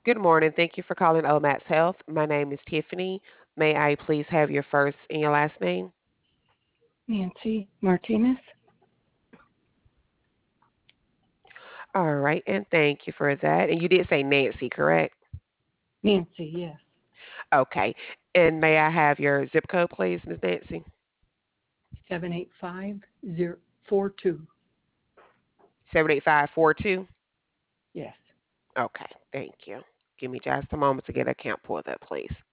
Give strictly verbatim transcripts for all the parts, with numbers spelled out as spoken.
Good morning. Thank you for calling Omax Health. My name is Tiffany. May I please have your first and your last name? Nancy Martinez. All right, and thank you for that. And you did say Nancy, correct? Nancy, yes. Okay. And may I have your zip code, please, Miss Nancy? seven eight five zero four two. seven eight five four two. Yes. Okay, thank you. Give me just a moment to get a account pulled up, please.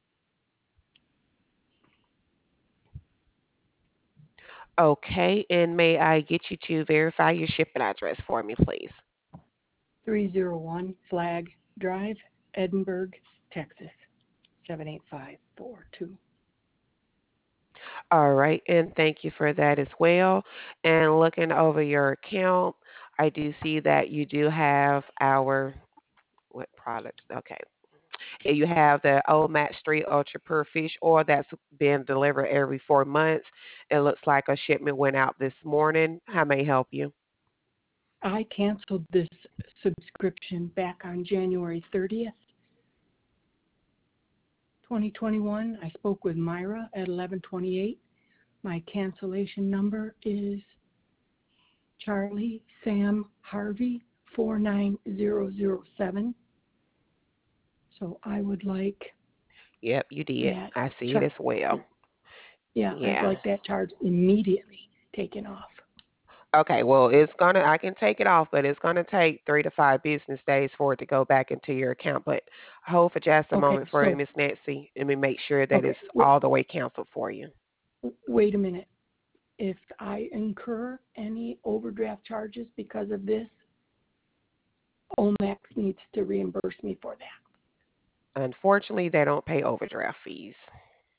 Okay, and may I get you to verify your shipping address for me, please? three oh one Flag Drive, Edinburgh, Texas. seven eight five four two. All right, and thank you for that as well. And looking over your account, I do see that you do have our what product? Okay. And you have the Old Matt Street Ultra Pure Fish Oil that's been delivered every four months. It looks like a shipment went out this morning. How may I help you? I canceled this subscription back on January thirtieth, twenty twenty-one. I spoke with Myra at eleven twenty-eight. My cancellation number is Charlie Sam Harvey four nine zero zero seven. So I would like Yep, you did. that I see it char- as well. yeah, I'd Yeah. like that charge immediately taken off. Okay, well, it's gonna, I can take it off, but it's gonna take three to five business days for it to go back into your account. But hold for just a Okay, moment for you, so Miss Nancy. Let me make sure that okay, it's w- all the way canceled for you. wait a minute. If I incur any overdraft charges because of this, Omax needs to reimburse me for that. Unfortunately, they don't pay overdraft fees.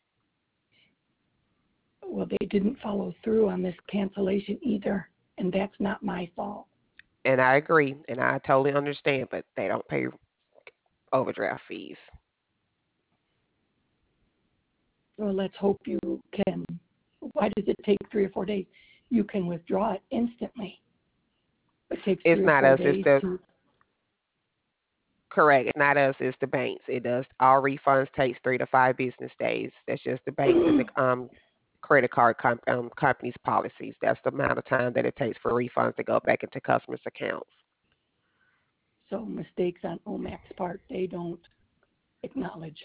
Well, they didn't follow through on this cancellation either, and that's not my fault. And I agree, and I totally understand, but they don't pay overdraft fees. Well, let's hope you can. Why does it take three or four days? You can withdraw it instantly. It takes It's three or not four us, it's days the to. correct. It's not us, it's the banks. It does all refunds takes three to five business days. That's just the banks and the um credit card com- um, companies' policies. That's the amount of time that it takes for refunds to go back into customers' accounts. So mistakes on Omax part, they don't acknowledge.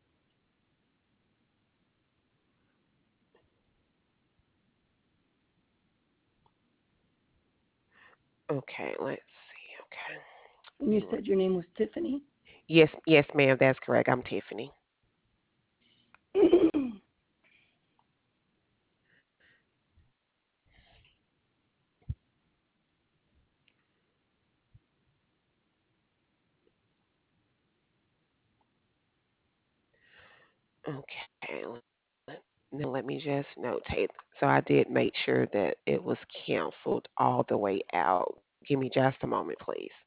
Okay, let's see. Okay. And you said your name was Tiffany? Yes, yes, ma'am, that's correct. I'm Tiffany. Okay. let- Now let me just notate. So I did make sure that it was canceled all the way out. Give me just a moment, please.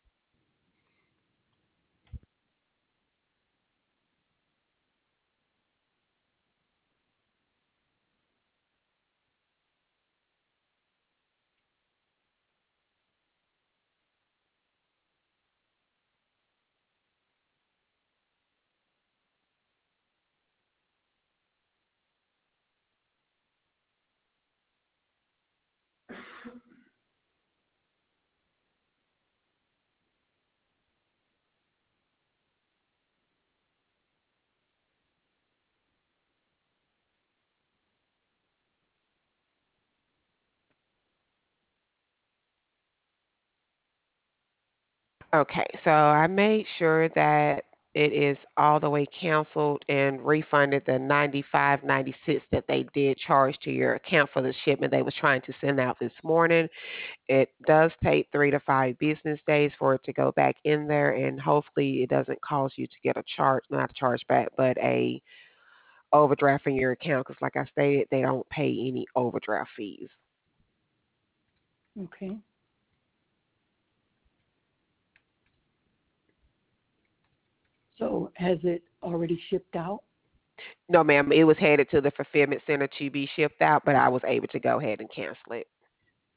Okay, so I made sure that it is all the way canceled and refunded the ninety-five ninety-six that they did charge to your account for the shipment they was trying to send out this morning. It does take three to five business days for it to go back in there, and hopefully it doesn't cause you to get a charge, not a charge back, but a overdraft in your account. Because, like I stated, they don't pay any overdraft fees. Okay. So has it already shipped out? No, ma'am, it was headed to the fulfillment center to be shipped out, but I was able to go ahead and cancel it.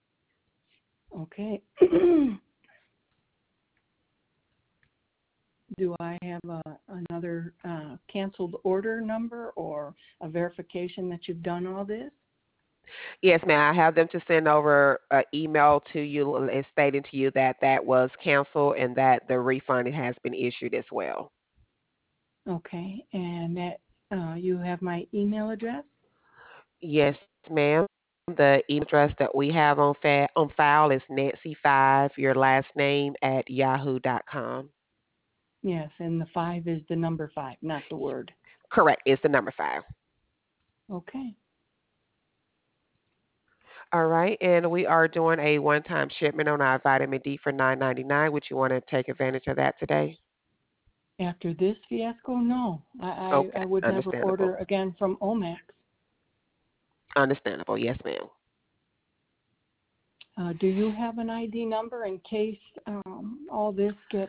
Okay. do I have a, another uh, canceled order number or a verification that you've done all this? Yes, ma'am. I have them to send over an email to you uh, stating to you that that was canceled and that the refund has been issued as well. Okay, and that uh, you have my email address? Yes, ma'am. The email address that we have on, fa- on file is Nancy five, your last name, at yahoo dot com. Yes, and the five is the number five, not the word. Correct. It's the number five. Okay. All right, and we are doing a one-time shipment on our vitamin D for nine ninety-nine. Would you want to take advantage of that today? After this fiasco, no. I, I, Okay, I would never understandable. order again from Omax. Understandable. Yes, ma'am. Uh, do you have an I D number in case um, all this gets,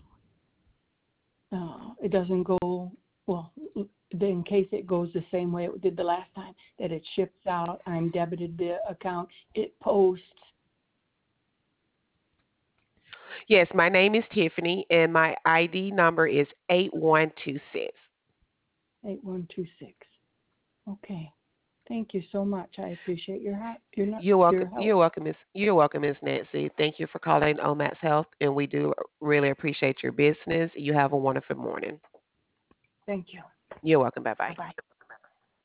uh, it doesn't go, well, in case it goes the same way it did the last time, that it ships out, I'm debited the account, it posts. Yes, my name is Tiffany, and my I D number is eight one two six. eight one two six. Okay. Thank you so much. I appreciate your help. Your, no- You're welcome. your help. You're welcome, Miss. You're welcome, Miss Nancy. Thank you for calling Omax Health, and we do really appreciate your business. You have a wonderful morning. Thank you. You're welcome. Bye bye. Bye-bye.